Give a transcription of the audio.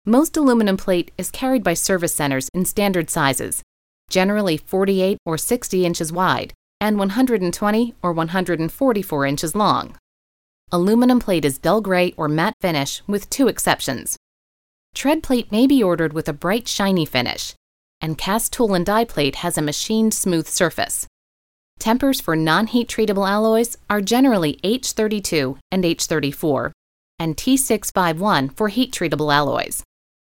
Most aluminum plate is carried by service centers in standard sizes, generally 48 or 60 inches wide and 120 or 144 inches long. Aluminum plate is dull gray or matte finish with 2 exceptions. Tread plate may be ordered with a bright, shiny finish, and cast tool and die plate has a machined smooth surface. Tempers for non-heat treatable alloys are generally H32 and H34, and T651 for heat treatable alloys.